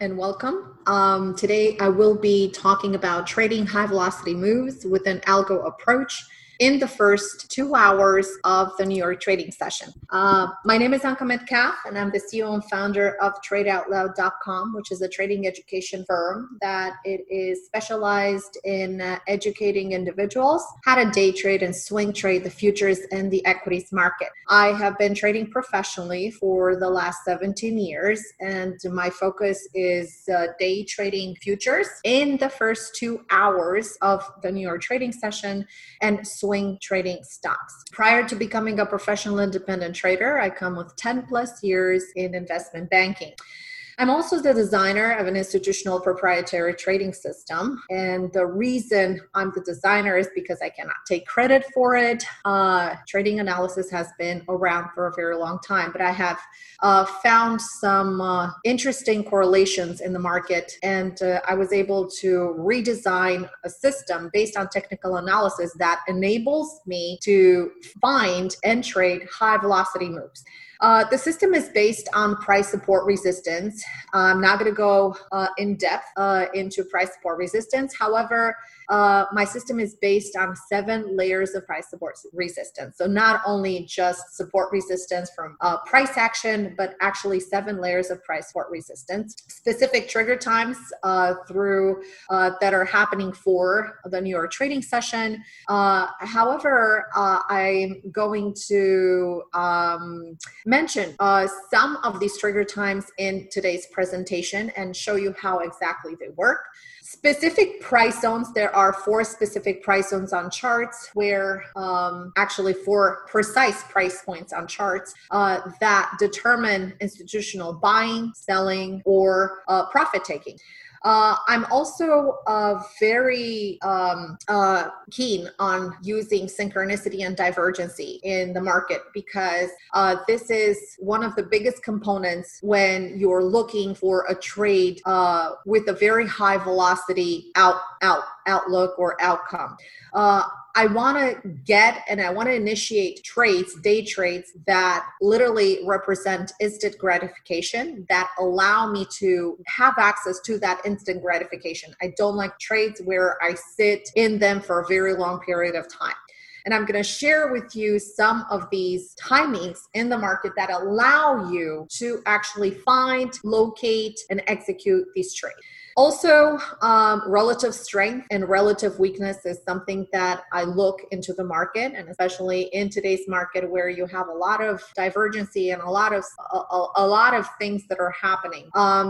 and welcome. Today I will be talking about trading high velocity moves with an algo approach in the first 2 hours of the New York trading session. My name is Anka Metcalf, and I'm the CEO and founder of TradeOutLoud.com, which is a trading education firm that it is specialized in educating individuals how to day trade and swing trade the futures and the equities market. I have been trading professionally for the last 17 years, and my focus is day trading futures in the first 2 hours of the New York trading session and swing trading stocks. Prior to becoming a professional independent trader, I come with 10 plus years in investment banking. I'm also the designer of an institutional proprietary trading system. And the reason I'm the designer is because I cannot take credit for it. Trading analysis has been around for a very long time, but I have found some interesting correlations in the market. And I was able to redesign a system based on technical analysis that enables me to find and trade high velocity moves. The system is based on price support resistance. I'm not going to go in depth into price support resistance. However, my system is based on 7 layers of price support resistance. So not only just support resistance from price action, but actually 7 layers of price support resistance. Specific trigger times through that are happening for the New York trading session. However, I'm going to mention some of these trigger times in today's presentation and show you how exactly they work. Specific price zones, there are 4 specific price zones on charts where actually 4 precise price points on charts that determine institutional buying, selling, or profit taking. I'm also very keen on using synchronicity and divergency in the market because this is one of the biggest components when you're looking for a trade with a very high velocity outlook or outcome. I want to get and I want to initiate trades, day trades that literally represent instant gratification that allow me to have access to that instant gratification. I don't like trades where I sit in them for a very long period of time. And I'm going to share with you some of these timings in the market that allow you to actually find, locate, and execute these trades. Also, relative strength and relative weakness is something that I look into the market, and especially in today's market where you have a lot of divergency and a lot of things that are happening.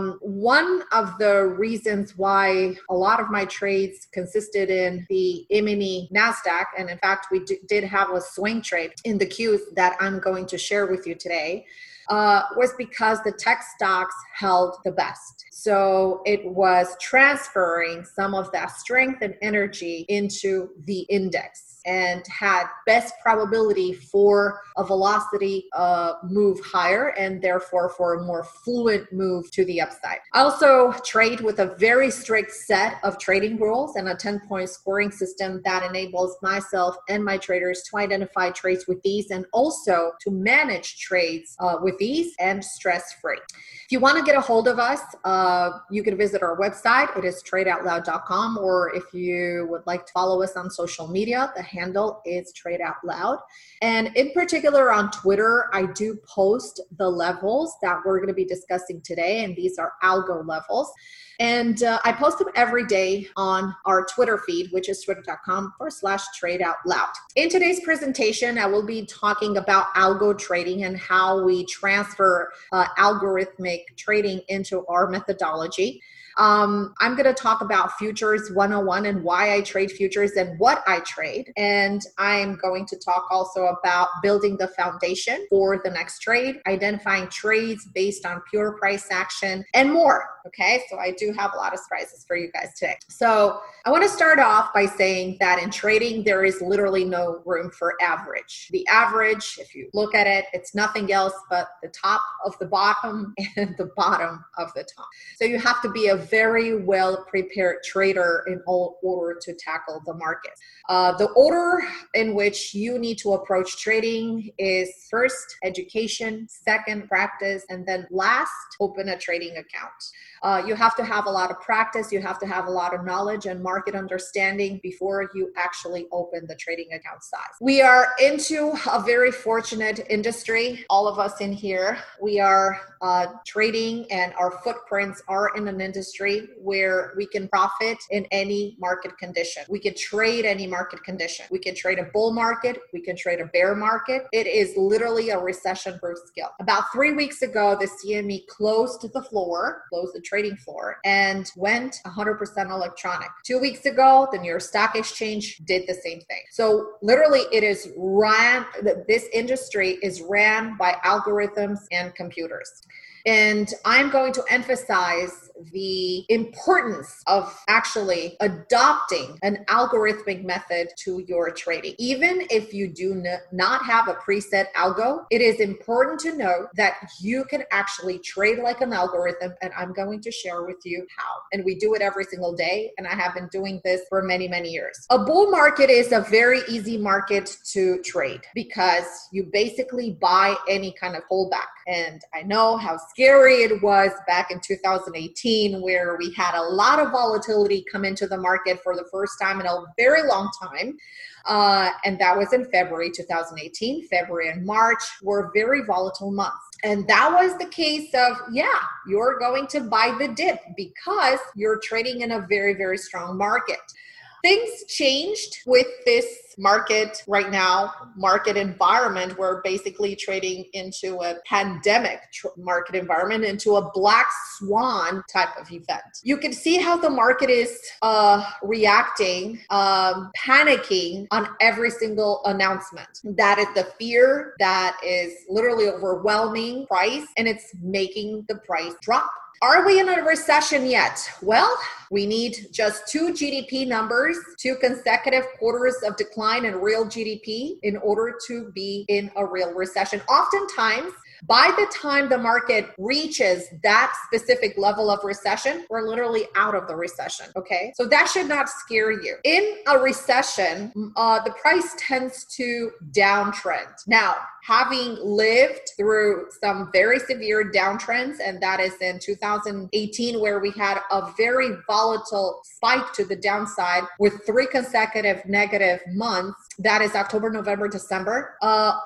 One of the reasons why a lot of my trades consisted in the E-mini NASDAQ, and in fact, we did have a swing trade in the Qs that I'm going to share with you today, was because the tech stocks held the best. So it was transferring some of that strength and energy into the index and had best probability for a velocity move higher and therefore for a more fluid move to the upside. I also trade with a very strict set of trading rules and a 10-point scoring system that enables myself and my traders to identify trades with ease and also to manage trades with ease and stress-free. If you want to get a hold of us, you can visit our website. It is TradeOutLoud.com, or if you would like to follow us on social media, the handle is TradeOutLoud. And in particular on Twitter, I do post the levels that we're going to be discussing today, and these are algo levels. And I post them every day on our Twitter feed, which is twitter.com/TradeOutLoud. In today's presentation, I will be talking about algo trading and how we transfer algorithmic trading into our methodology. I'm going to talk about Futures 101 and why I trade futures and what I trade. And I'm going to talk also about building the foundation for the next trade, identifying trades based on pure price action, and more. Okay, so I do have a lot of surprises for you guys today. So I want to start off by saying that in trading, there is literally no room for average. The average, if you look at it, it's nothing else but the top of the bottom and the bottom of the top. So you have to be a very well prepared trader in order to tackle the market. The order in which you need to approach trading is first education, second practice, and then last open a trading account. You have to have a lot of practice. You have to have a lot of knowledge and market understanding before you actually open the trading account size. We are into a very fortunate industry. All of us in here, we are trading, and our footprints are in an industry where we can profit in any market condition. We can trade any market condition. We can trade a bull market. We can trade a bear market. It is literally a recession-proof skill. About 3 weeks ago, the CME closed the trading floor, and went 100% electronic. 2 weeks ago, the New York Stock Exchange did the same thing. So literally this industry is ran by algorithms and computers. And I'm going to emphasize the importance of actually adopting an algorithmic method to your trading. Even if you do not have a preset algo, it is important to know that you can actually trade like an algorithm, and I'm going to share with you how. And we do it every single day, and I have been doing this for many, many years. A bull market is a very easy market to trade because you basically buy any kind of pullback. And I know how scary it was back in 2018, where we had a lot of volatility come into the market for the first time in a very long time. And that was in February 2018. February and March were very volatile months. And that was the case of, you're going to buy the dip because you're trading in a very, very strong market. Things changed with this market right now, market environment. We're basically trading into a pandemic market environment, into a black swan type of event. You can see how the market is reacting, panicking on every single announcement. That is the fear that is literally overwhelming price, and it's making the price drop. Are we in a recession yet? Well, we need just 2 GDP numbers, 2 consecutive quarters of decline in real GDP in order to be in a real recession. Oftentimes, by the time the market reaches that specific level of recession, we're literally out of the recession, okay? So that should not scare you. In a recession, the price tends to downtrend. Now, having lived through some very severe downtrends, and that is in 2018, where we had a very volatile spike to the downside with 3 consecutive negative months, that is October, November, December.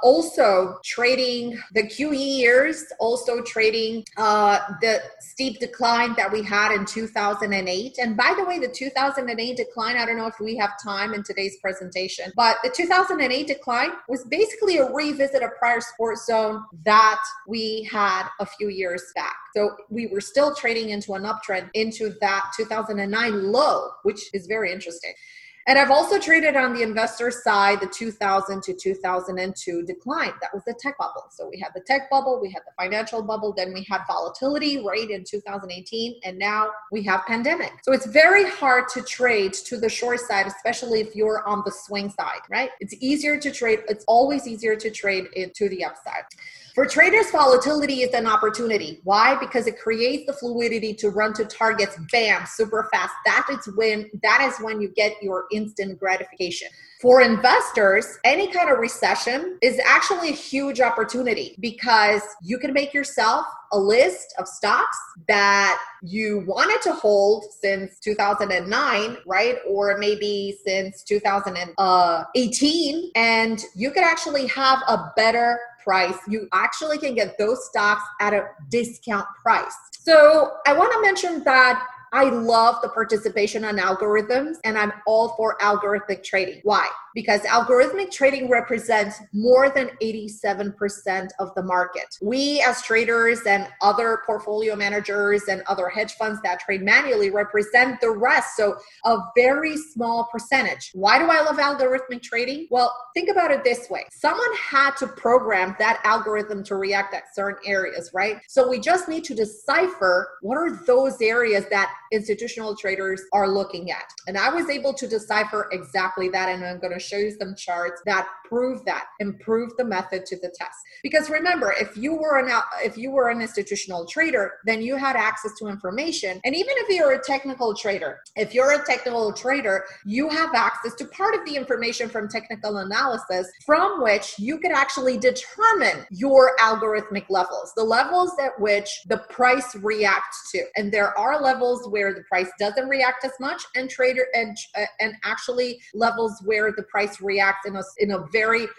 Also trading the QE years, also trading the steep decline that we had in 2008. And by the way, the 2008 decline, I don't know if we have time in today's presentation, but the 2008 decline was basically a revisit of prior support zone that we had a few years back. So we were still trading into an uptrend into that 2009 low, which is very interesting. And I've also traded on the investor side, the 2000 to 2002 decline. That was the tech bubble. So we had the tech bubble, we had the financial bubble, then we had volatility right in 2018, and now we have pandemic. So it's very hard to trade to the short side, especially if you're on the swing side, right? It's easier to trade. It's always easier to trade to the upside. For traders, volatility is an opportunity. Why? Because it creates the fluidity to run to targets, bam, super fast. That is when you get your instant gratification. For investors, any kind of recession is actually a huge opportunity because you can make yourself a list of stocks that you wanted to hold since 2009, right? Or maybe since 2018, and you could actually have a better price. You actually can get those stocks at a discount price. So I want to mention that I love the participation on algorithms, and I'm all for algorithmic trading. Why? Because algorithmic trading represents more than 87% of the market. We as traders and other portfolio managers and other hedge funds that trade manually represent the rest. So a very small percentage. Why do I love algorithmic trading? Well, think about it this way. Someone had to program that algorithm to react at certain areas, right? So we just need to decipher what are those areas that institutional traders are looking at. And I was able to decipher exactly that. And I'm going to show you some charts that prove that and prove the method to the test. Because remember, if you were an institutional trader, then you had access to information. And even if you're a technical trader, you have access to part of the information from technical analysis from which you could actually determine your algorithmic levels, the levels at which the price reacts to. And there are levels where the price doesn't react as much, and actually levels where the price reacts in a very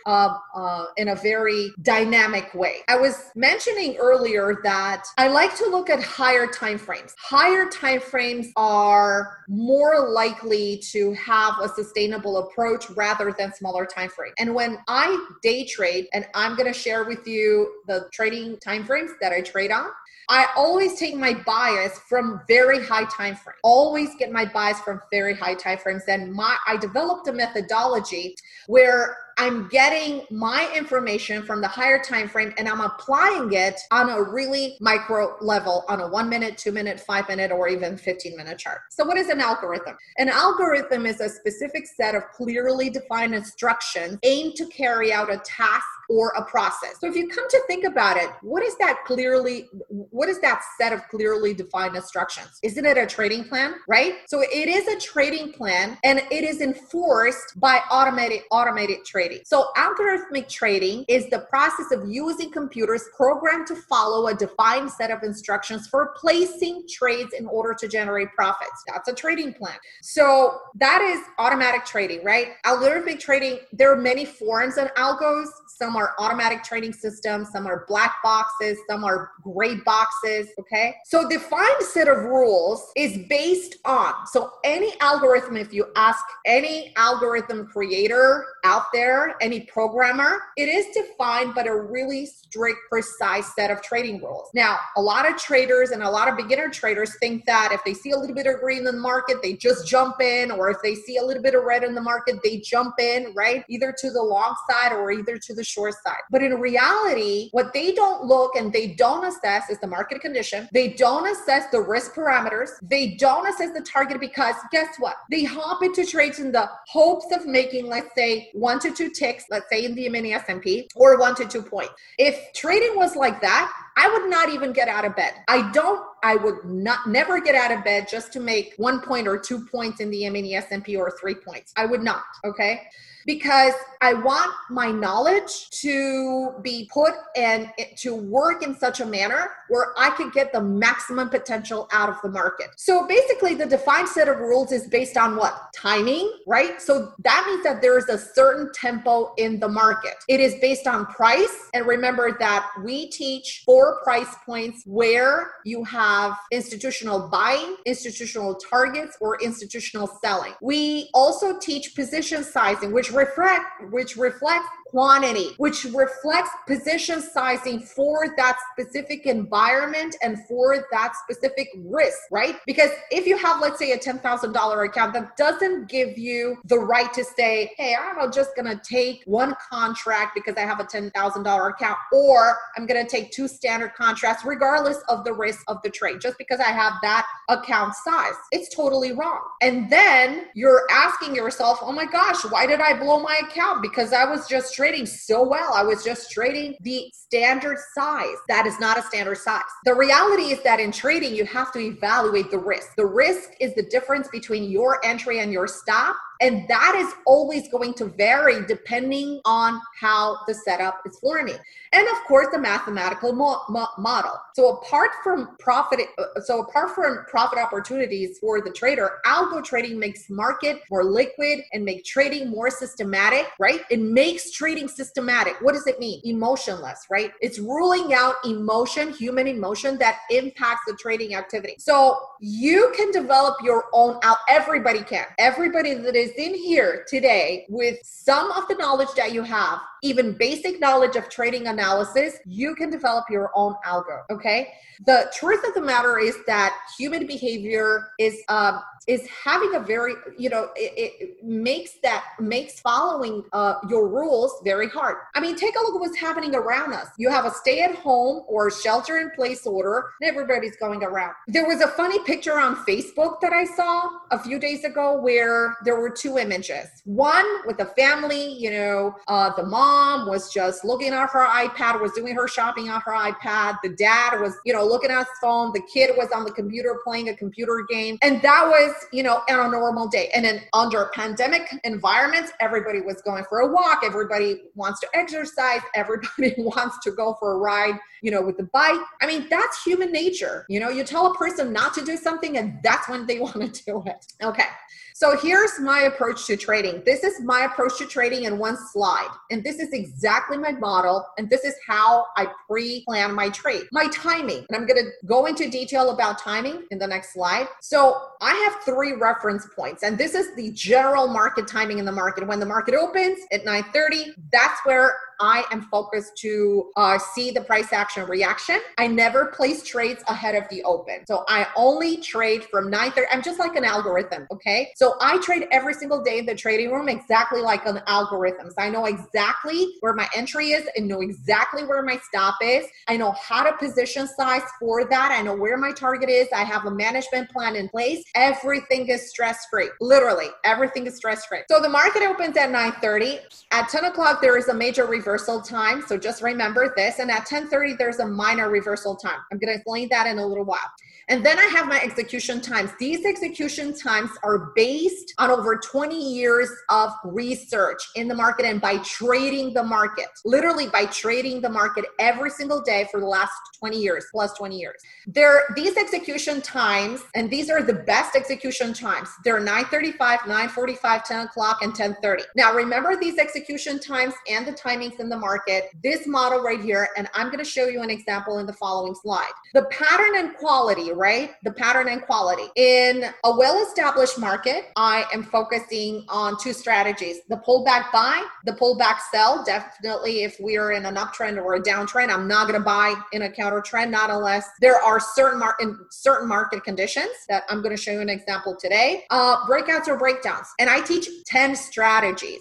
dynamic way. I was mentioning earlier that I like to look at higher time frames. Higher time frames are more likely to have a sustainable approach rather than smaller time frames. And when I day trade, and I'm going to share with you the trading time frames that I trade on, I always take my bias from very high time frames. Always get my bias from very high time frames. And I developed a methodology where I'm getting my information from the higher time frame and I'm applying it on a really micro level on a 1 minute, 2 minute, 5 minute, or even 15-minute chart. So what is an algorithm? An algorithm is a specific set of clearly defined instructions aimed to carry out a task or a process. So if you come to think about it, what is that set of clearly defined instructions? Isn't it a trading plan, right? So it is a trading plan and it is enforced by automated trading. So algorithmic trading is the process of using computers programmed to follow a defined set of instructions for placing trades in order to generate profits. That's a trading plan. So that is automatic trading, right? Algorithmic trading, there are many forms of algos. Some are automatic trading systems, some are black boxes, some are gray boxes, okay? So defined set of rules is based on, so any algorithm, if you ask any algorithm creator out there, any programmer, it is defined by a really strict, precise set of trading rules. Now, a lot of traders and a lot of beginner traders think that if they see a little bit of green in the market, they just jump in, or if they see a little bit of red in the market, they jump in, right? Either to the long side or either to the short side. But in reality, what they don't look and they don't assess is the market condition. They don't assess the risk parameters. They don't assess the target, because guess what? They hop into trades in the hopes of making, let's say, 1 to 2 ticks, let's say in the mini S&P, or 1 to 2 points. If trading was like that, I would not even get out of bed. I would never get out of bed just to make 1 point or 2 points in the mini S&P or 3 points. I would not, okay? Because I want my knowledge to be put and to work in such a manner where I could get the maximum potential out of the market. So basically the defined set of rules is based on what? Timing, right? So that means that there is a certain tempo in the market. It is based on price. And remember that we teach 4 price points where you have institutional buying, institutional targets, or institutional selling. We also teach position sizing, which reflects quantity, which reflects position sizing for that specific environment and for that specific risk, right? Because if you have, let's say, a $10,000 account, that doesn't give you the right to say, hey, I'm just going to take one contract because I have a $10,000 account, or I'm going to take 2 standard contracts regardless of the risk of the trade, just because I have that account size. It's totally wrong. And then you're asking yourself, oh my gosh, why did I blow my account? Because I was just trading so well. I was just trading the standard size. That is not a standard size. The reality is that in trading, you have to evaluate the risk. The risk is the difference between your entry and your stop. And that is always going to vary depending on how the setup is forming. And of course, the mathematical model. So apart from profit opportunities for the trader, algo trading makes market more liquid and make trading more systematic, right? It makes trading systematic. What does it mean? Emotionless, right? It's ruling out emotion, human emotion that impacts the trading activity. So you can develop your own, everybody can. Everybody that is in here today with some of the knowledge that you have even basic knowledge of trading analysis, you can develop your own algo, okay? The truth of the matter is that human behavior is having a very, it makes following your rules very hard. I mean, take a look at what's happening around us. You have a stay-at-home or shelter-in-place order, and everybody's going around. There was a funny picture on Facebook that I saw a few days ago where there were two images. One with a family, the mom was just looking at her iPad, was doing her shopping on her iPad. The dad was, looking at his phone. The kid was on the computer playing a computer game. And that was, on a normal day. And then under pandemic environments, everybody was going for a walk. Everybody wants to exercise. Everybody wants to go for a ride, with the bike. I mean, that's human nature. You tell a person not to do something and that's when they want to do it. Okay. So here's my approach to trading. This is my approach to trading in one slide. And this is exactly my model. And this is how I pre-plan my trade. My timing. And I'm going to go into detail about timing in the next slide. So I have 3 reference points. And this is the general market timing in the market. When the market opens at 9:30, that's where I am focused to see the price action reaction. I never place trades ahead of the open. So I only trade from 9:30. I'm just like an algorithm, okay? So I trade every single day in the trading room exactly like an algorithm. So I know exactly where my entry is and know exactly where my stop is. I know how to position size for that. I know where my target is. I have a management plan in place. Everything is stress-free. Literally, everything is stress-free. So the market opens at 9:30. At 10 o'clock, there is a major reversal time. So just remember this. And at 10:30, there's a minor reversal time. I'm going to explain that in a little while. And then I have my execution times. These execution times are based on over 20 years of research in the market and by trading the market, literally by trading the market every single day for the last 20 years, plus 20 years. These execution times, and these are the best execution times. They're 9:35, 9:45, 10 o'clock, and 10:30. Now, remember these execution times and the timings in the market, this model right here, and I'm going to show you an example in the following slide. The pattern and quality, right? The pattern and quality. In a well-established market, I am focusing on 2 strategies. The pullback buy, the pullback sell. Definitely if we are in an uptrend or a downtrend, I'm not going to buy in a counter trend, not unless there are certain market conditions that I'm going to show you an example today. Breakouts or breakdowns. And I teach 10 strategies,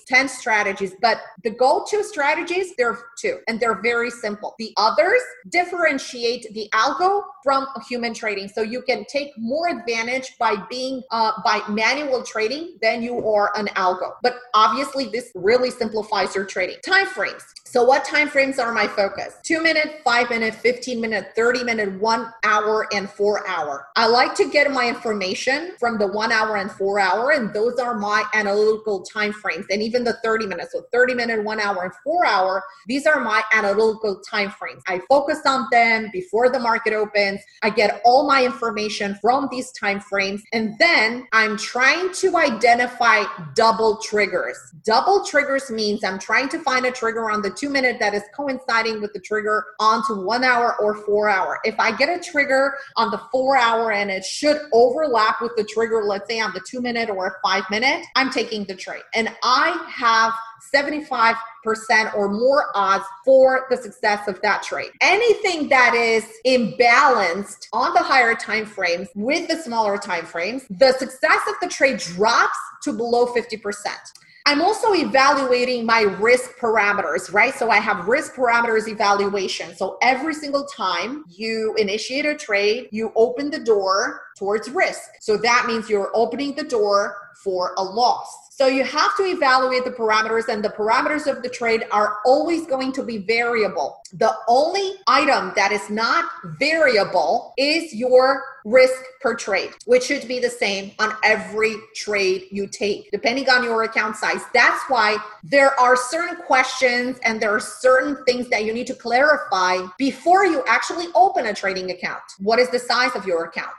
but the go-to strategies, there are 2, and they're very simple. The others differentiate the algo from human trading. So you can take more advantage by being by manual trading than you are an algo. But obviously this really simplifies your trading. Time frames. So what time frames are my focus? 2-minute, 5-minute, 15-minute, 30-minute, 1 hour, and 4 hour. I like to get my information from the 1 hour and 4 hour, and those are my analytical time frames. And even the 30 minutes, so 30-minute, 1 hour, and 4 hour, these are my analytical time frames. I focus on them before the market opens. I get all my information from these time frames, and then I'm trying to identify double triggers. Double triggers means I'm trying to find a trigger on the 2-minute that is coinciding with the trigger onto 1 hour or 4 hour. If I get a trigger on the 4 hour and it should overlap with the trigger, let's say on the 2-minute or 5-minute, I'm taking the trade. And I have 75% or more odds for the success of that trade. Anything that is imbalanced on the higher time frames with the smaller time frames, the success of the trade drops to below 50%. I'm also evaluating my risk parameters, right? So I have risk parameters evaluation. So every single time you initiate a trade, you open the door towards risk. So that means you're opening the door for a loss. So you have to evaluate the parameters, and the parameters of the trade are always going to be variable. The only item that is not variable is your risk per trade, which should be the same on every trade you take, depending on your account size. That's why there are certain questions and there are certain things that you need to clarify before you actually open a trading account. What is the size of your account? What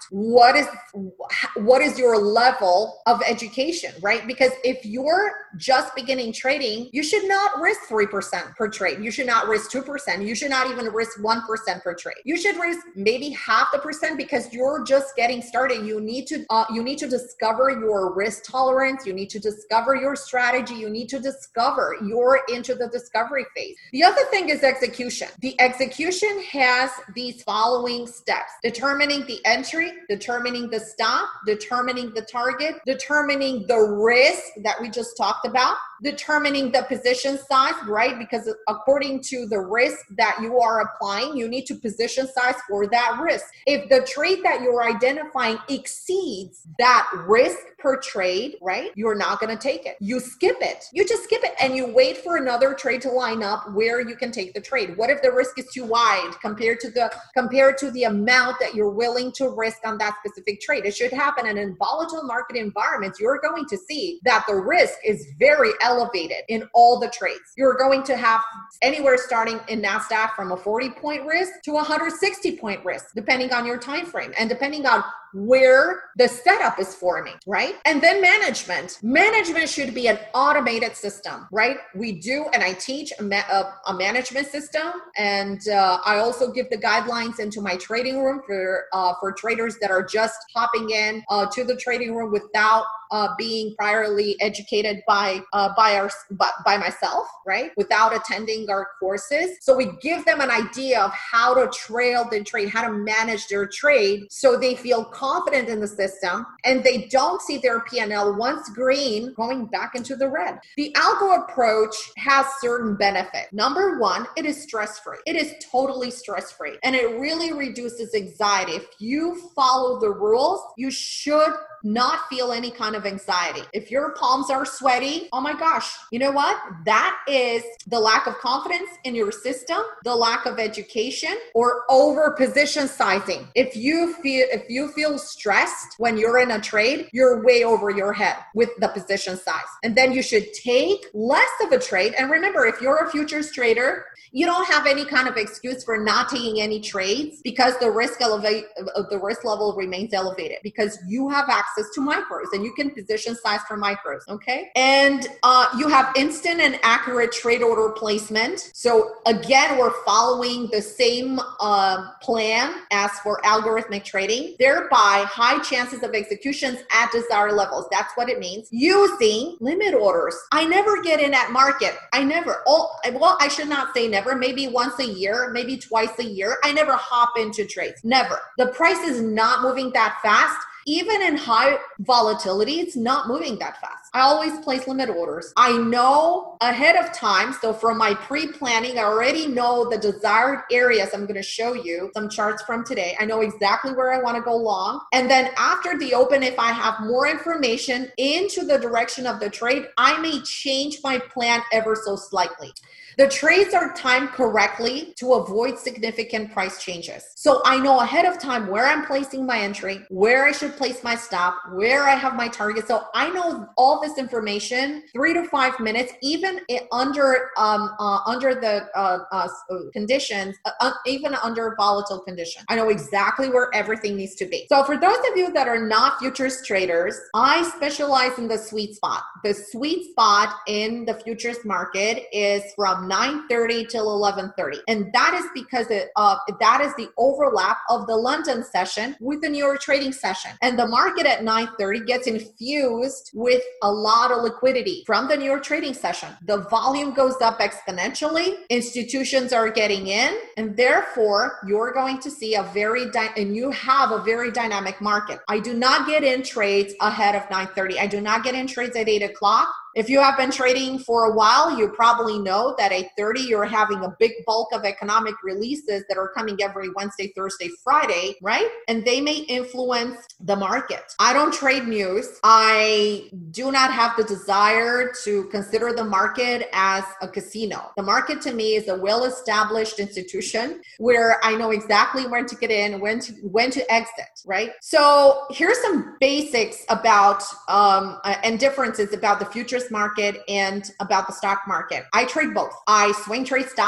what is your level of education, right? Because if you're just beginning trading, you should not risk 3% per trade. You should not risk 2%. You should not even risk 1% per trade. You should risk maybe half the percent because you're just getting started. You need to discover your risk tolerance. You need to discover your strategy. You need to discover you're into the discovery phase. The other thing is execution. The execution has these following steps: determining the entry, determining the stop, determining the target, determining the risk that we just talked about, determining the position size, right? Because according to the risk that you are applying, you need to position size for that risk. If the trade that you're identifying exceeds that risk per trade, right, you're not going to take it. You skip it. You just skip it and you wait for another trade to line up where you can take the trade. What if the risk is too wide compared to the amount that you're willing to risk on that specific trade? It should happen. And in volatile market environments, you're going to see that the risk is very elevated in all the trades. You're going to have anywhere starting in NASDAQ from a 40-point risk to a 160-point risk, depending on your time frame and depending on where the setup is forming, right? And then management. Management should be an automated system, right? We do, and I teach a management system, and I also give the guidelines into my trading room for traders that are just hopping in to the trading room without being priorly educated by myself, right? Without attending our courses. So we give them an idea of how to trail the trade, how to manage their trade, so they feel confident in the system and they don't see their P&L once green going back into the red. The algo approach has certain benefits. Number one, it is stress-free. It is totally stress-free, and it really reduces anxiety. If you follow the rules, you should not feel any kind of anxiety. If your palms are sweaty, oh my gosh, you know what? That is the lack of confidence in your system, the lack of education, or over position sizing. If you feel stressed when you're in a trade, you're way over your head with the position size. And then you should take less of a trade. And remember, if you're a futures trader, you don't have any kind of excuse for not taking any trades because the risk level remains elevated because you have access to micros and you can position size for micros, okay? And you have instant and accurate trade order placement. So again, we're following the same plan as for algorithmic trading, thereby high chances of executions at desired levels. That's what it means. Using limit orders. I never get in at market. I should not say never, maybe once a year, maybe twice a year. I never hop into trades, never. The price is not moving that fast. Even in high volatility, it's not moving that fast. I always place limit orders. I know ahead of time. So from my pre-planning, I already know the desired areas. I'm going to show you some charts from today. I know exactly where I want to go long. And then after the open, if I have more information into the direction of the trade, I may change my plan ever so slightly. The trades are timed correctly to avoid significant price changes. So I know ahead of time where I'm placing my entry, where I should place my stop, where I have my target. So I know all this information 3 to 5 minutes, even under the conditions, even under volatile conditions. I know exactly where everything needs to be. So for those of you that are not futures traders, I specialize in the sweet spot. The sweet spot in the futures market is from 9:30 till 11:30. And that is because that is the overlap of the London session with the New York trading session. And the market at 9:30 gets infused with a lot of liquidity from the New York trading session. The volume goes up exponentially. Institutions are getting in, and therefore you're going to see you have a very dynamic market. I do not get in trades ahead of 9:30. I do not get in trades at 8 o'clock. If you have been trading for a while, you probably know that at 8:30, you're having a big bulk of economic releases that are coming every Wednesday, Thursday, Friday, right? And they may influence the market. I don't trade news. I do not have the desire to consider the market as a casino. The market to me is a well-established institution where I know exactly when to get in, when to exit, right? So here's some basics about and differences about the futures market and about the stock market. I trade both. I swing trade stocks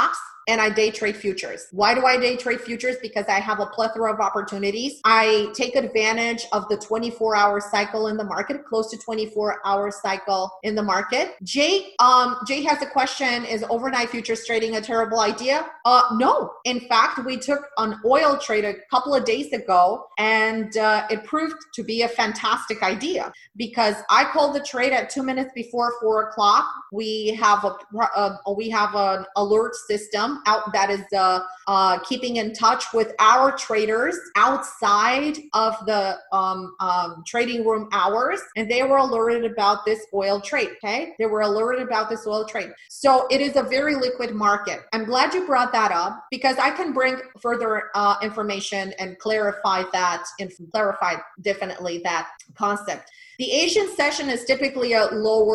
and I day trade futures. Why do I day trade futures? Because I have a plethora of opportunities. I take advantage of the 24-hour cycle in the market, close to 24-hour cycle in the market. Jay has a question: is overnight futures trading a terrible idea? No. In fact, we took an oil trade a couple of days ago, and it proved to be a fantastic idea because I called the trade at 2 minutes before 4 o'clock. We have an alert system out that is keeping in touch with our traders outside of the trading room hours, and they were alerted about this oil trade. Okay, they were alerted about this oil trade. So it is a very liquid market. I'm glad you brought that up because I can bring further information and clarify definitely that concept. The Asian session is typically a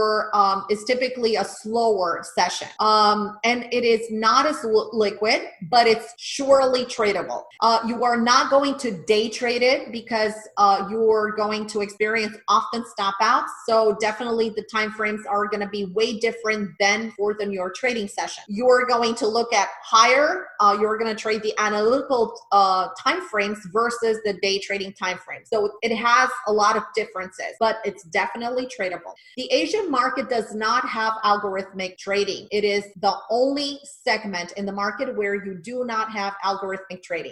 slower session. And it is not as liquid, but it's surely tradable. You are not going to day trade it because you're going to experience often stop outs. So definitely the time frames are going to be way different than for the New York trading session. You're going to look at higher, you're going to trade the analytical time frames versus the day trading time frame. So it has a lot of differences, but it's definitely tradable. The Asian market does not have algorithmic trading. It is the only segment in the market where you do not have algorithmic trading.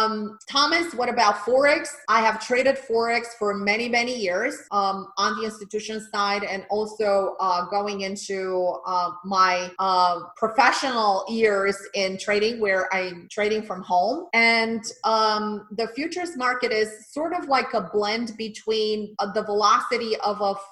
Thomas, what about Forex? I have traded Forex for many, many years on the institution side, and also going into my professional years in trading where I'm trading from home. And the futures market is sort of like a blend between the velocity of a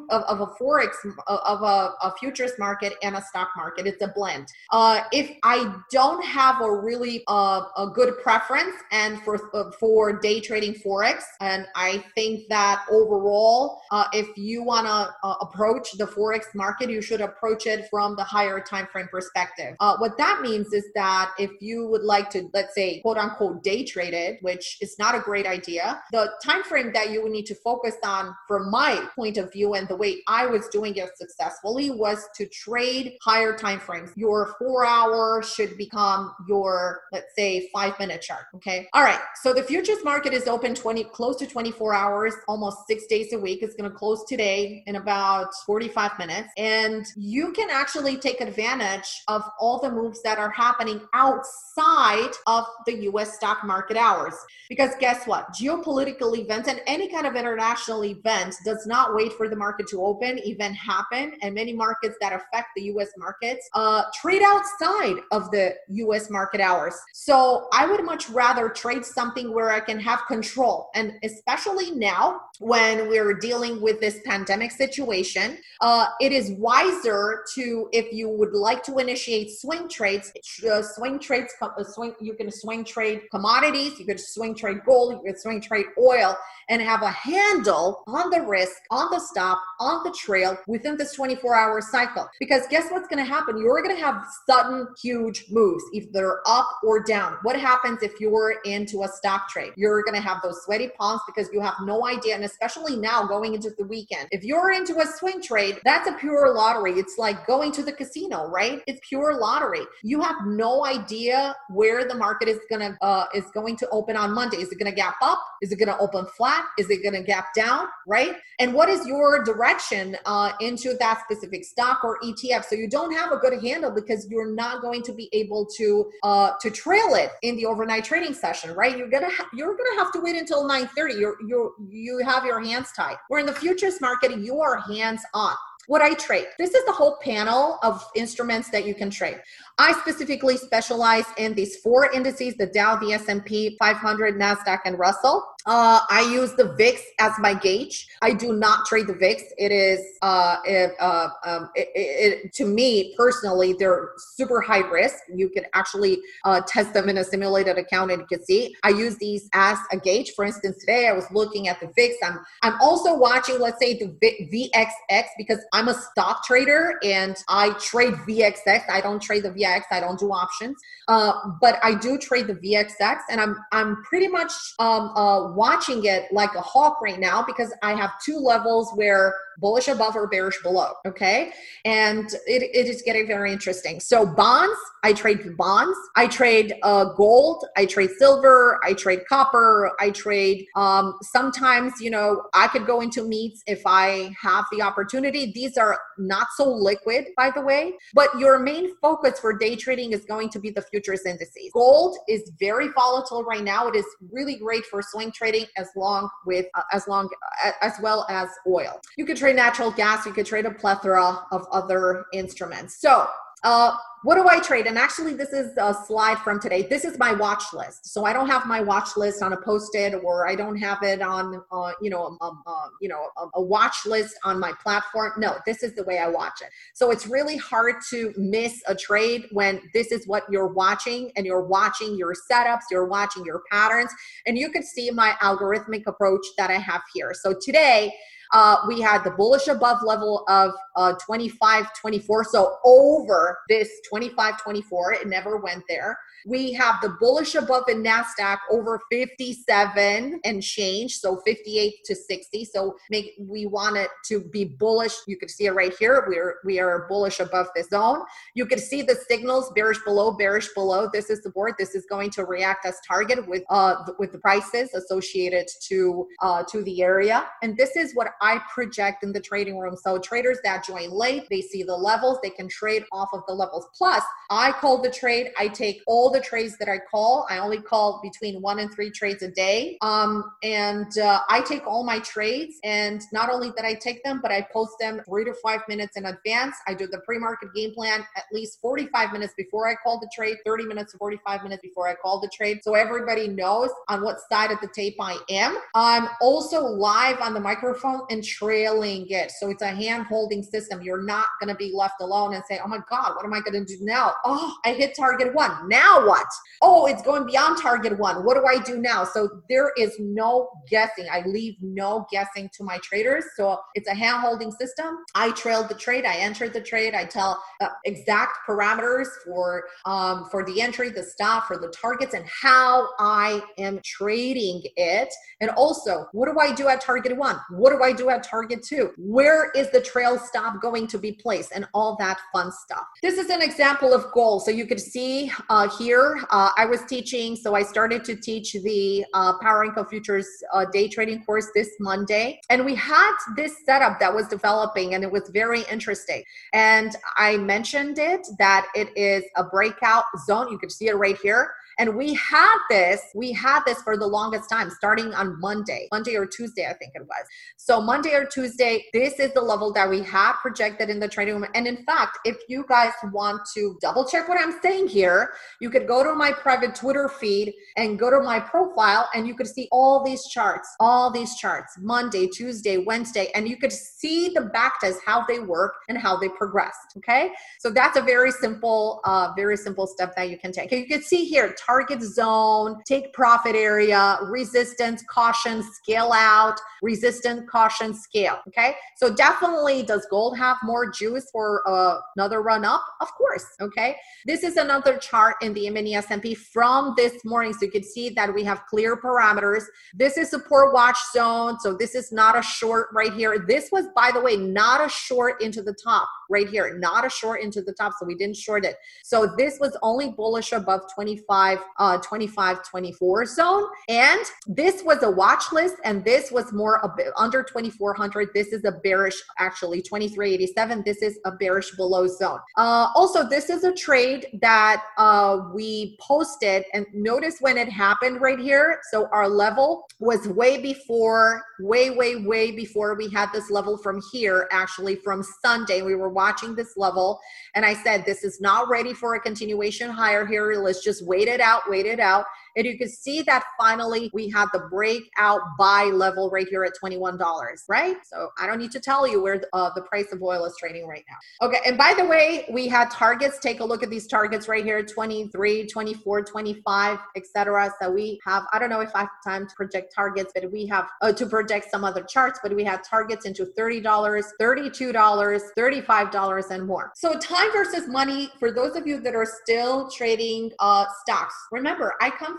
Forex, of a futures market and a stock market. It's a blend. If I don't have a really a good preference and for day trading Forex, and I think that overall, if you want to approach the Forex market, you should approach it from the higher time frame perspective. What that means is that if you would like to, let's say, quote unquote, day trade it, which is not a great idea, the time frame that you would need to focus on, from my point of view and the way I was doing it successfully, was to trade higher time frames. Your 4 hour should become your, let's say, 5 minute chart. Okay. All right. So the futures market is open close to 24 hours, almost 6 days a week. It's going to close today in about 45 minutes. And you can actually take advantage of all the moves that are happening outside of the US stock market hours. Because guess what? Geopolitical events and any kind of international event does not wait for the market to open, event happen. And many markets that affect the US markets trade outside of the US market hours. So I would much rather trade something where I can have control. And especially now when we're dealing with this pandemic situation, it is wiser to, if you would like to initiate swing trades, you can swing trade commodities, you could swing trade gold, you could swing trade oil, and have a handle on the risk, on the stop, on the trail within this 24-hour cycle. Because guess what's going to happen? You're going to have sudden, huge moves, either up or down. What happens if you're into a stock trade? You're going to have those sweaty palms because you have no idea. And especially now going into the weekend, if you're into a swing trade, that's a pure lottery. It's like going to the casino, right? It's pure lottery. You have no idea where the market is going to open on Monday. Is it going to gap up? Is it going to open flat? Is it going to gap down? Right? And what is your direction into that specific stock or ETF? So you don't have a good handle because you're not going to be able to trail it in the overnight trading session, right? You're gonna have to wait until 9:30. You have your hands tied. Where in the futures market, you are hands on. What I trade. This is the whole panel of instruments that you can trade. I specifically specialize in these 4 indices: the Dow, the S&P 500, NASDAQ, and Russell. I use the VIX as my gauge. I do not trade the VIX. It is, to me personally, they're super high risk. You can actually test them in a simulated account and you can see. I use these as a gauge. For instance, today I was looking at the VIX. I'm also watching, let's say, the VXX because I'm a stock trader and I trade VXX. I don't trade the VIX. I don't do options, but I do trade the VXX, and I'm pretty much watching it like a hawk right now because I have two levels where bullish above or bearish below, okay? And it is getting very interesting. So bonds, I trade bonds, I trade gold, I trade silver, I trade copper, I trade, sometimes, you know, I could go into meats if I have the opportunity. These are not so liquid, by the way, but your main focus for day trading is going to be the futures indices. Gold is very volatile right now. It is really great for swing trading as well as oil. You could trade natural gas, you could trade a plethora of other instruments. So what do I trade? And actually, this is a slide from today. This is my watch list. So I don't have my watch list on a post-it, or I don't have it on, a watch list on my platform. No, this is the way I watch it. So it's really hard to miss a trade when this is what you're watching, and you're watching your setups, you're watching your patterns, and you can see my algorithmic approach that I have here. So today, we had the bullish above level of 25.24, so over this 25.24, it never went there. We have the bullish above in NASDAQ over 57 and change, so 58 to 60. So we want it to be bullish. You can see it right here. We are bullish above this zone. You can see the signals, bearish below, bearish below. This is support. This is going to react as target with the prices associated to the area. And this is what I project in the trading room. So traders that join late, they see the levels, they can trade off of the levels. Plus, I call the trade. I take all the trades that I call. I only call between 1 and 3 trades a day. I take all my trades, and not only that I take them, but I post them 3 to 5 minutes in advance. I do the pre-market game plan at least 45 minutes before I call the trade, 30 minutes to 45 minutes before I call the trade. So everybody knows on what side of the tape I am. I'm also live on the microphone and trailing it. So it's a hand-holding system. You're not going to be left alone and say, oh my God, what am I going to do now? Oh, I hit target 1. Now what? Oh, it's going beyond target 1. What do I do now? So there is no guessing. I leave no guessing to my traders. So it's a hand-holding system. I trailed the trade. I entered the trade. I tell exact parameters for the entry, the stop, for the targets, and how I am trading it. And also, what do I do at target 1? What do I do at target 2? Where is the trail stop going to be placed? And all that fun stuff. This is an example of gold. So you could see here, I was teaching, so I started to teach the Power Income Futures day trading course this Monday. And we had this setup that was developing, and it was very interesting. And I mentioned it, that it is a breakout zone. You can see it right here. And we had this for the longest time, starting on Monday or Tuesday, I think it was. So Monday or Tuesday, this is the level that we had projected in the trading room. And in fact, if you guys want to double check what I'm saying here, you could go to my private Twitter feed and go to my profile, and you could see all these charts, Monday, Tuesday, Wednesday, and you could see the backtests, how they work and how they progressed, okay? So that's a very simple step that you can take. You can see here, target zone, take profit area, resistance, caution, scale out, resistance, caution, scale, okay? So definitely, does gold have more juice for another run up? Of course, okay? This is another chart in the mini S&P from this morning, so you can see that we have clear parameters. This is support watch zone, so this is not a short right here. This was, by the way, not a short into the top right here, not a short into the top, so we didn't short it. So this was only bullish above 25.24 zone, and this was a watch list, and this was more a bit under 2400. This is a bearish, actually 2387. This is a bearish below zone. Also, this is a trade that we posted, and notice when it happened right here. So our level was way before we had this level from here, actually from Sunday. We were watching this level, and I said, this is not ready for a continuation higher here. Let's just wait it out. And you can see that finally we had the breakout buy level right here at $21, right? So I don't need to tell you where the price of oil is trading right now. Okay, and by the way, we had targets. Take a look at these targets right here, 23, 24, 25, etc. So we have, I don't know if I have time to project targets, but we have to project some other charts, but we had targets into $30, $32, $35, and more. So time versus money, for those of you that are still trading stocks, remember, I come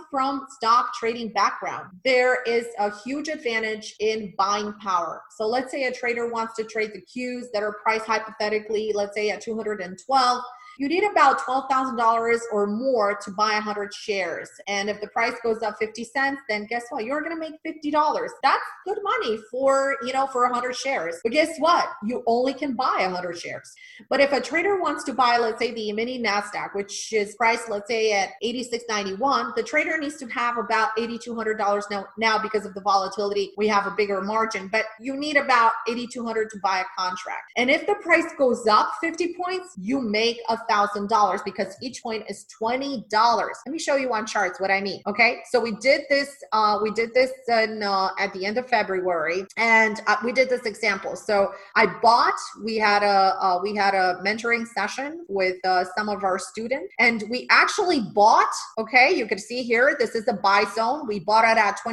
from stock trading background, there is a huge advantage in buying power. So let's say a trader wants to trade the Qs that are priced hypothetically, let's say at 212. You need about $12,000 or more to buy 100 shares. And if the price goes up 50 cents, then guess what? You're going to make $50. That's good money for 100 shares. But guess what? You only can buy 100 shares. But if a trader wants to buy, let's say the mini NASDAQ, which is priced, let's say at $86.91, the trader needs to have about $8,200 now because of the volatility. We have a bigger margin, but you need about $8,200 to buy a contract. And if the price goes up 50 points, you make $1,000 because each point is $20. Let me show you on charts what I mean. Okay, so we did this at the end of February, and we did this example. So we had a mentoring session with some of our students, and we actually bought. Okay, you can see here, this is a buy zone. We bought it at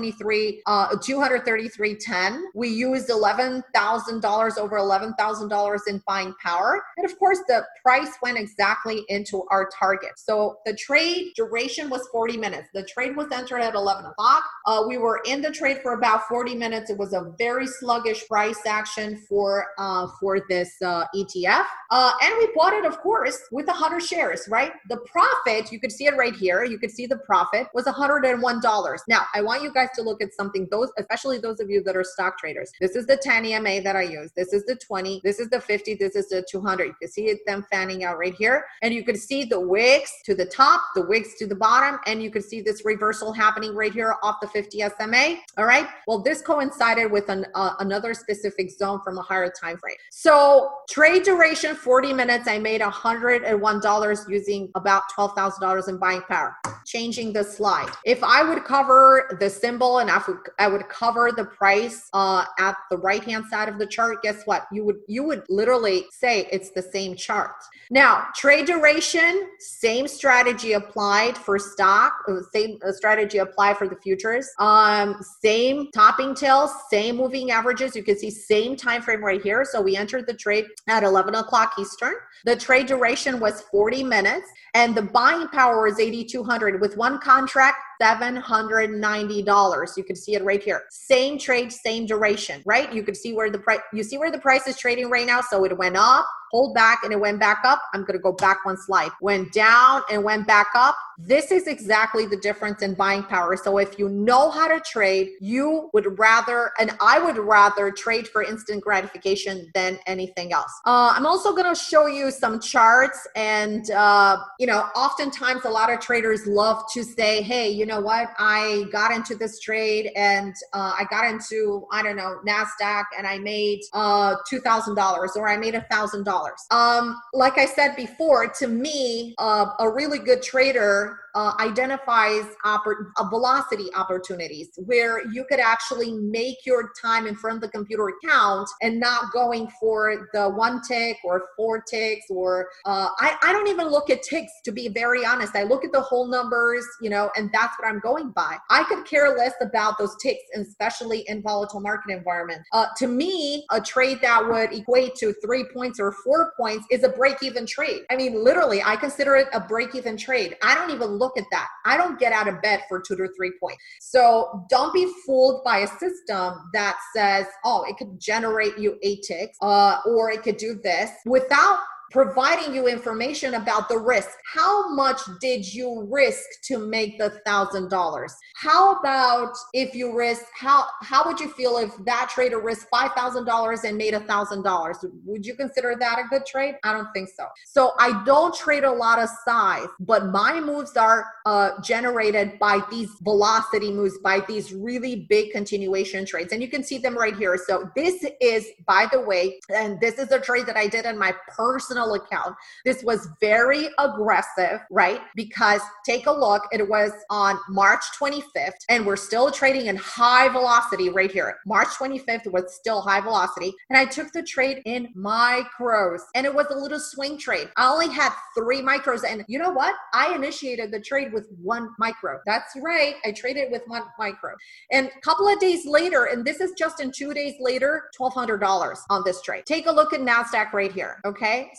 233.10. We used $11,000, over $11,000 in buying power, and of course the price went exactly into our target. So the trade duration was 40 minutes. The trade was entered at 11 o'clock. We were in the trade for about 40 minutes. It was a very sluggish price action for this ETF. And we bought it, of course, with 100 shares, right? The profit, you could see it right here. You could see the profit was $101. Now, I want you guys to look at something, especially those of you that are stock traders. This is the 10 EMA that I use. This is the 20. This is the 50. This is the 200. You can see them fanning out right here. And you can see the wicks to the top, the wicks to the bottom, and you can see this reversal happening right here off the 50 SMA. All right. Well, this coincided with another specific zone from a higher time frame. So trade duration 40 minutes. I made $101 using about $12,000 in buying power. Changing the slide. If I would cover the symbol and I would cover the price at the right hand side of the chart, guess what? You would literally say it's the same chart. Now, trade duration, same strategy applied for stock, same strategy applied for the futures. Same topping tails, same moving averages. You can see same time frame right here. So we entered the trade at 11 o'clock Eastern. The trade duration was 40 minutes and the buying power is 8,200 with one contract, $790. You can see it right here. Same trade, same duration, right? You can see where the price is trading right now. So it went up, pulled back, and it went back up. I'm going to go back one slide. Went down and went back up. This is exactly the difference in buying power. So if you know how to trade, you would rather, and I would rather trade for instant gratification than anything else. I'm also going to show you some charts, and oftentimes a lot of traders love to say, hey, you know what? I got into this trade and I got into, NASDAQ, and I made $2,000 or I made $1,000. Like I said before, to me, a really good trader identifies velocity opportunities where you could actually make your time in front of the computer count and not going for the 1 tick or 4 ticks or I don't even look at ticks, to be very honest. I look at the whole numbers, and that's what I'm going by. I could care less about those ticks, especially in volatile market environment. To me, a trade that would equate to 3 points or 4 points is a break-even trade. I mean, literally, I consider it a break-even trade. I don't even look at that. I don't get out of bed for 2 to 3 points. So don't be fooled by a system that says, oh, it could generate you 8 ticks, or it could do this without providing you information about the risk. How much did you risk to make the $1,000? How about if you risk, how would you feel if that trader risked $5,000 and made $1,000? Would you consider that a good trade? I don't think so. So I don't trade a lot of size, but my moves are generated by these velocity moves, by these really big continuation trades. And you can see them right here. So this is, by the way, and this is a trade that I did in my personal account. This was very aggressive, right? Because take a look, it was on March 25th, and we're still trading in high velocity right here. March 25th was still high velocity, and I took the trade in micros, and it was a little swing trade. I only had 3 micros, and you know what? I initiated the trade with 1 micro. That's right. I traded with 1 micro. And a couple of days later, and this is just in 2 days later, $1,200 on this trade. Take a look at NASDAQ right here, okay?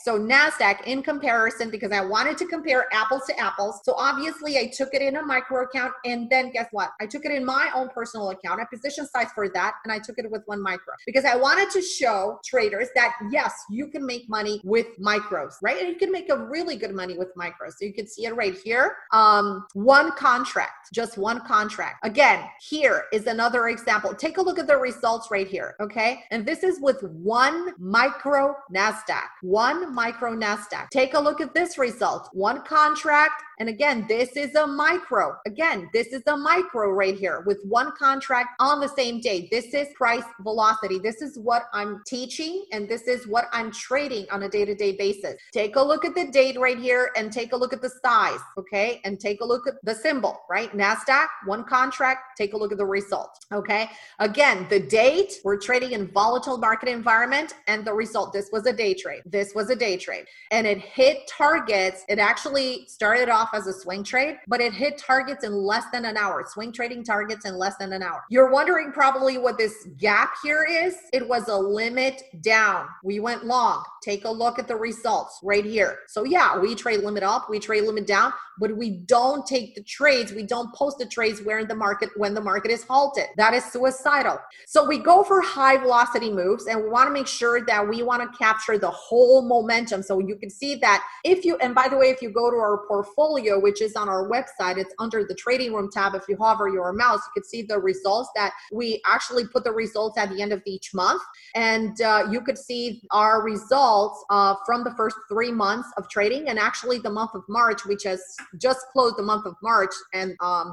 So NASDAQ in comparison, because I wanted to compare apples to apples. So obviously I took it in a micro account, and then guess what? I took it in my own personal account. I position size for that, and I took it with one micro because I wanted to show traders that yes, you can make money with micros, right? And you can make a really good money with micros. So you can see it right here. One contract, just one contract. Again, here is another example. Take a look at the results right here, okay? And this is with one micro NASDAQ, one micro NASDAQ. Take a look at this result, one contract. And again, this is a micro. Again, this is a micro right here with one contract on the same day. This is price velocity. This is what I'm teaching, and this is what I'm trading on a day-to-day basis. Take a look at the date right here and take a look at the size, okay? And take a look at the symbol, right? NASDAQ, one contract, take a look at the result, okay? Again, the date, we're trading in volatile market environment, and the result, this was a day trade. This was a day trade. And it hit targets. It actually started off as a swing trade, but it hit targets in less than an hour. Swing trading targets in less than an hour. You're wondering probably what this gap here is. It was a limit down. We went long. Take a look at the results right here. So yeah, we trade limit up, we trade limit down, but we don't take the trades. We don't post the trades when the market is halted. That is suicidal. So we go for high velocity moves, and we want to make sure that we want to capture the whole momentum. So you can see that if you, and by the way, if you go to our portfolio, which is on our website, it's under the trading room tab. If you hover your mouse, you can see the results that we actually put the results at the end of each month. And you could see our results from the first 3 months of trading, and actually the month of March, which has just closed the month of March. And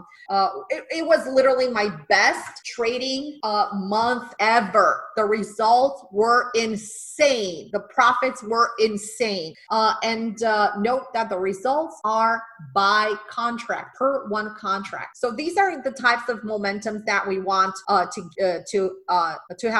it was literally my best trading month ever. The results were insane. The profits were insane. And note that the results are by contract, per one contract. So these are the types of momentums that we want to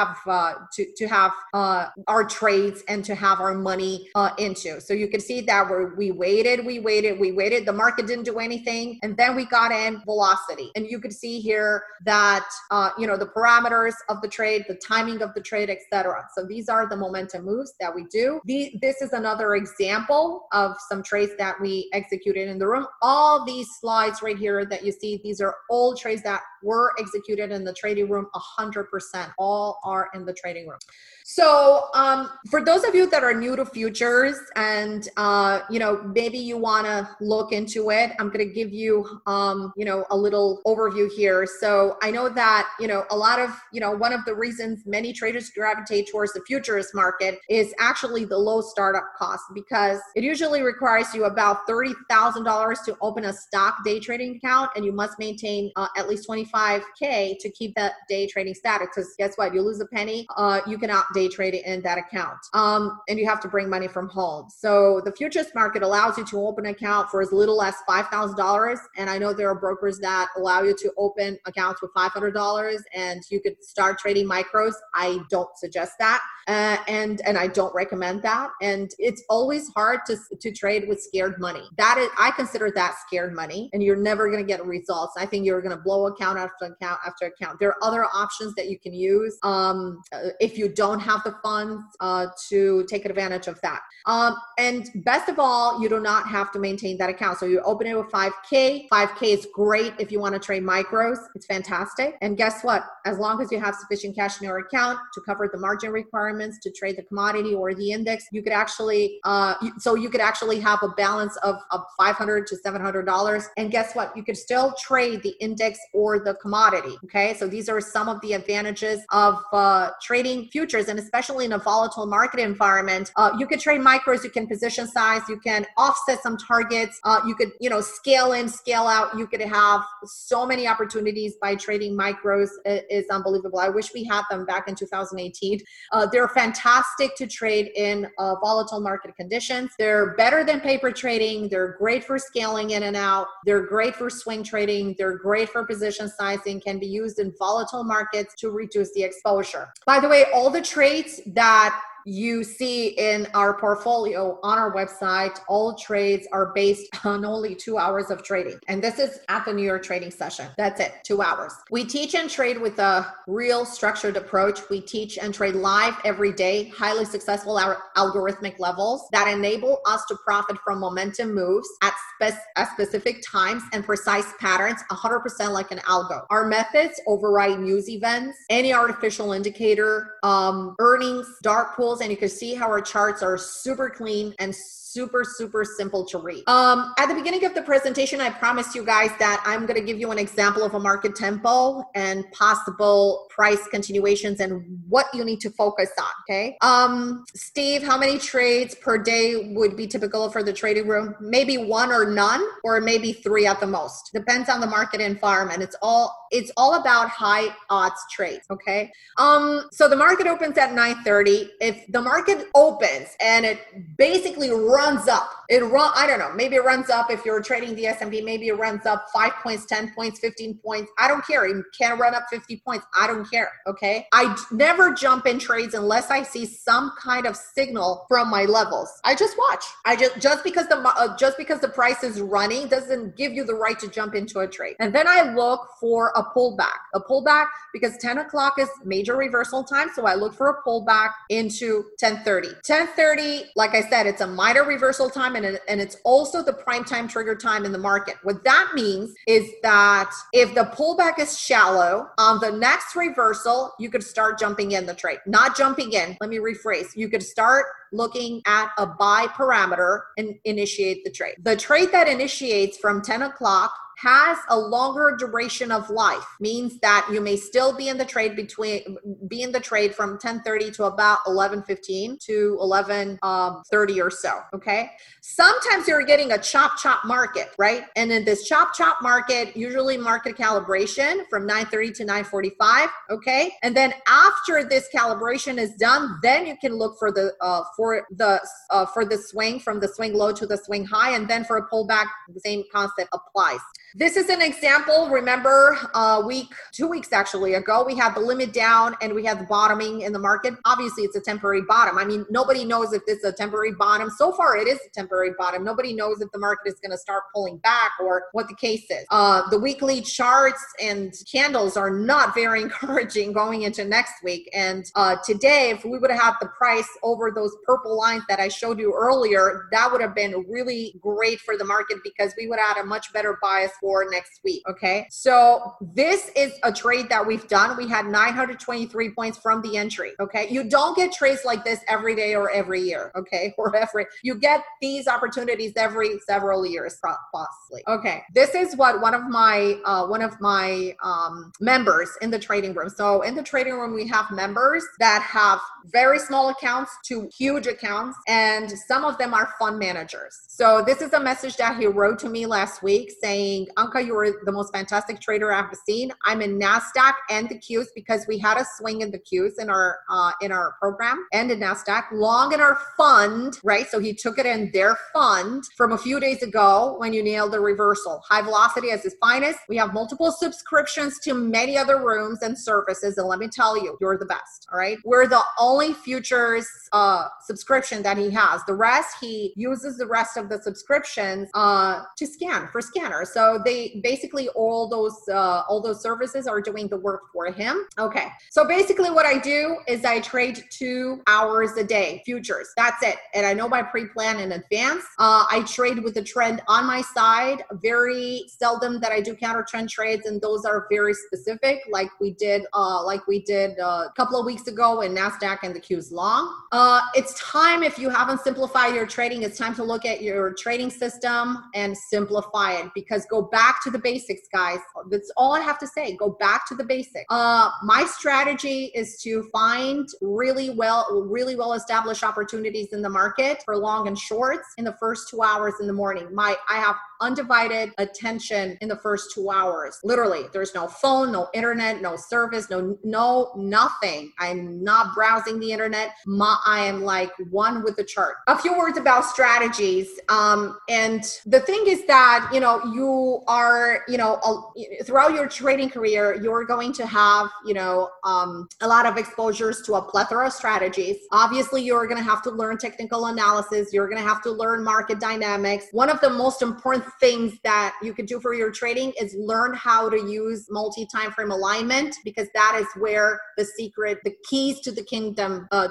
have our trades and to have our money into. So you can see that we waited. The market didn't do anything, and then we got in velocity. And you could see here that the parameters of the trade, the timing of the trade, etc. So these are the momentum moves that we do. This is another example of some trades that we executed in the room. All these slides right here that you see, these are all trades that were executed in the trading room. 100% all are in the trading room. So for those of you that are new to futures and maybe you want to look into it, I'm going to give you a little overview here. So I know that a lot of one of the reasons many traders gravitate towards the futures market is actually the low startup cost, because it usually requires you about $30,000 to open a stock day trading account, and you must maintain at least $25K to keep that day trading static. Because guess what? You lose a penny, you cannot day trade it in that account, and you have to bring money from home. So the futures market allows you to open an account for as little as $5,000, and I know there are brokers that allow you to open accounts with $500 and you could start trading micros. I don't suggest that, and I don't recommend that. And it's always hard to trade with scared money. That is, I consider that scared money, and you're never going to get results. I think you're going to blow account after account after account. There are other options that you can use if you don't have the funds to take advantage of that. And best of all, you do not have to maintain that account. So you open it with 5K. 5K is great if you want to trade micros. It's fantastic. And guess what? As long as you have sufficient cash in your account to cover the margin requirements to trade the commodity or the index, you could actually have a balance of $500 to $700. And guess what? You could still trade the index or the commodity. Okay. So these are some of the advantages of trading futures, and especially in a volatile market environment. You could trade micros, you can position size, you can offset some targets, you could, scale in, scale out. You could have so many opportunities by trading micros. It is unbelievable. I wish we had them back in 2018. They're fantastic to trade in volatile market conditions. They're better than paper trading. They're great for scaling in and out. They're great for swing trading. They're great for position sizing, can be used in volatile markets to reduce the exposure. By the way, all the trades that you see in our portfolio on our website, all trades are based on only 2 hours of trading. And this is at the New York trading session. That's it, 2 hours. We teach and trade with a real structured approach. We teach and trade live every day, highly successful algorithmic levels that enable us to profit from momentum moves at specific times and precise patterns, 100% like an algo. Our methods override news events, any artificial indicator, earnings, dark pools, and you can see how our charts are super clean and super simple to read. At the beginning of the presentation, I promised you guys that I'm going to give you an example of a market tempo and possible price continuations and what you need to focus on. Okay. Steve, how many trades per day would be typical for the trading room? Maybe 1 or none, or maybe 3 at the most. Depends on the market environment. It's all about high odds trades. Okay. So the market opens at 9:30. If the market opens and it basically runs up, I don't know, maybe it runs up. If you're trading the S&P, maybe it runs up 5 points, 10 points, 15 points. I don't care. It can run up 50 points. I don't care. Okay. I never jump in trades unless I see some kind of signal from my levels. I just watch. Just because the price is running doesn't give you the right to jump into a trade. And then I look for a pullback because 10 o'clock is major reversal time. So I look for a pullback into 10:30. 10:30, like I said, it's a minor reversal time and it's also the prime time trigger time in the market. What that means is that if the pullback is shallow, on the next reversal, you could start jumping in the trade. Not jumping in, let me rephrase. You could start looking at a buy parameter and initiate the trade. The trade that initiates from 10 o'clock has a longer duration of life, means that you may still be in the trade from 10:30 to about 11:15 to 11:30 or so. Okay. Sometimes you're getting a chop market, right? And in this chop market, usually market calibration from 9:30 to 9:45. Okay. And then after this calibration is done, then you can look for the swing, from the swing low to the swing high. And then for a pullback, the same concept applies. This is an example. Remember, 2 weeks actually ago, we had the limit down and we had the bottoming in the market. Obviously, it's a temporary bottom. I mean, nobody knows if this is a temporary bottom. So far, it is a temporary bottom. Nobody knows if the market is going to start pulling back or what the case is. The weekly charts and candles are not very encouraging going into next week. And today, if we would have had the price over those purple lines that I showed you earlier, that would have been really great for the market because we would have had a much better bias for next week. Okay. So this is a trade that we've done. We had 923 points from the entry. Okay. You don't get trades like this every day or every year. Okay. You get these opportunities every several years, possibly. Okay. This is what one of my members in the trading room. So in the trading room, we have members that have very small accounts to huge accounts, and some of them are fund managers. So this is a message that he wrote to me last week saying, Anka, you are the most fantastic trader I've seen. I'm in NASDAQ and the Qs because we had a swing in the Qs in our program and in NASDAQ, long in our fund, right? So he took it in their fund from a few days ago when you nailed the reversal. High velocity as his finest. We have multiple subscriptions to many other rooms and services. And let me tell you, you're the best. All right. We're the only futures subscription that he has. The rest, he uses the rest of the subscriptions to scan for scanners. So they basically all those services are doing the work for him. Okay. So basically what I do is I trade 2 hours a day, futures. That's it. And I know my pre-plan in advance. I trade with the trend on my side. Very seldom that I do counter trend trades, and those are very specific, like we did a couple of weeks ago in NASDAQ and the Qs long. It's time, if you haven't simplified your trading, it's time to look at your trading system and simplify it, because go back to the basics, guys. That's all I have to say. Go back to the basics. My strategy is to find really well established opportunities in the market for long and shorts in the first 2 hours in the morning. I have undivided attention in the first 2 hours. Literally, there's no phone, no internet, no service, no nothing. I'm not browsing the internet. I am like one with the chart. A few words about strategies. And the thing is that, you are, throughout your trading career, you're going to have, a lot of exposures to a plethora of strategies. Obviously, you're going to have to learn technical analysis. You're going to have to learn market dynamics. One of the most important things that you could do for your trading is learn how to use multi-time frame alignment, because that is where the keys to the kingdom, are.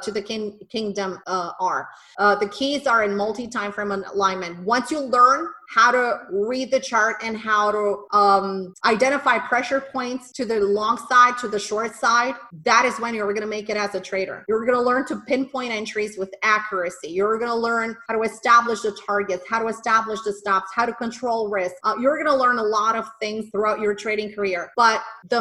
The keys are in multi-time frame alignment. Once you learn how to read the chart and how to identify pressure points to the long side, to the short side, that is when you're going to make it as a trader. You're going to learn to pinpoint entries with accuracy. You're going to learn how to establish the targets, how to establish the stops, how to control risk. You're going to learn a lot of things throughout your trading career. But the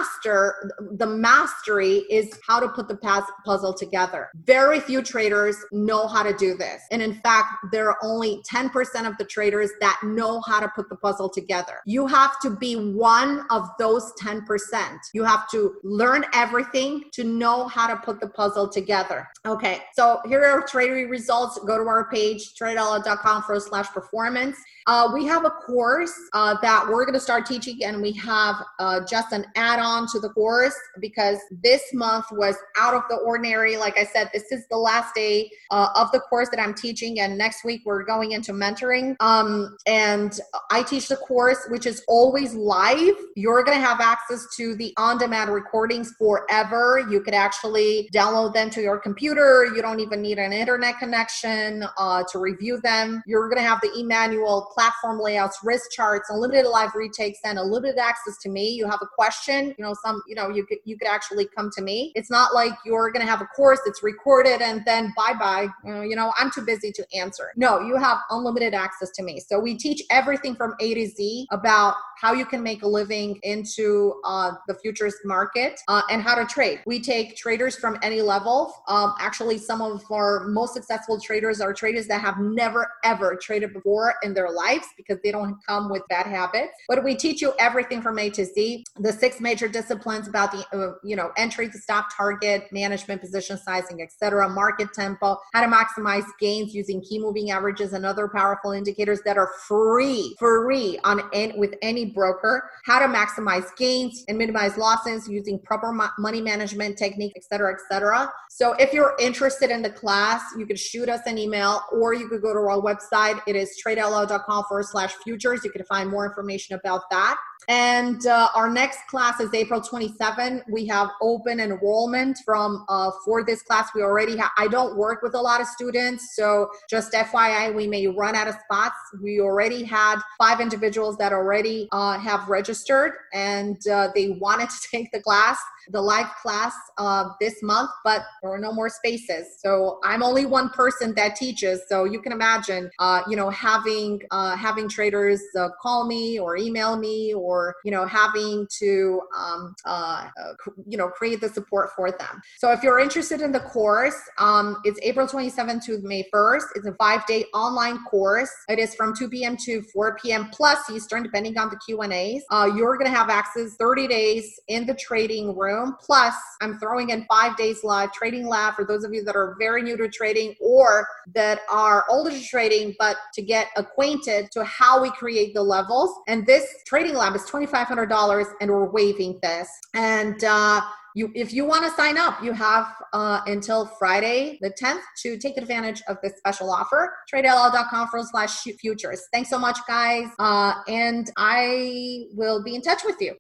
mastery is how to put the puzzle together. Very few traders know how to do this. And in fact, there are only 10% of the traders that know how to put the puzzle together. You have to be one of those 10%. You have to learn everything to know how to put the puzzle together. Okay, so here are trading results. Go to our page, tradealla.com/performance. We have a course that we're going to start teaching, and we have just an add-on to the course because this month was out of the ordinary. Like I said, this is the last day of the course that I'm teaching, and next week we're going into mentoring. And I teach the course, which is always live. You're going to have access to the on-demand recordings forever. You could actually download them to your computer. You don't even need an internet connection to review them. You're going to have the e-manual, platform layouts, risk charts, unlimited live retakes, and unlimited access to me. You have a question, you could actually come to me. It's not like you're going to have a course that's recorded and then bye-bye. I'm too busy to answer. No, you have unlimited access to me. So we teach everything from A to Z about how you can make a living into the futures market and how to trade. We take traders from any level. Actually, some of our most successful traders are traders that have never, ever traded before in their lives because they don't come with bad habits. But we teach you everything from A to Z, the 6 major disciplines about the, entry to stop, target, management, position sizing, etc., market tempo, how to maximize gains using key moving averages and other powerful indicators that are free with any broker, how to maximize gains and minimize losses using proper money management technique, etc., etc. So if you're interested in the class, you could shoot us an email or you could go to our website. It is tradealla.com/futures. You can find more information about that. And our next class is April 27. We have open enrollment for this class. We already have, I don't work with a lot of students, so just FYI, we may run out of spots. We already had 5 individuals that already have registered, and they wanted to take the live class this month, but there are no more spaces. So I'm only one person that teaches. So you can imagine, having traders call me or email me, or having to create the support for them. So if you're interested in the course, it's April 27th to May 1st. It's a 5-day online course. It is from 2 p.m. to 4 p.m. plus Eastern, depending on the Q&As. You're going to have access 30 days in the trading room. Plus, I'm throwing in 5 days live trading lab for those of you that are very new to trading or that are older to trading, but to get acquainted to how we create the levels. And this trading lab is $2,500, and we're waiving this. And if you want to sign up, you have until Friday the 10th to take advantage of this special offer. tradealla.com/futures. Thanks so much, guys. And I will be in touch with you.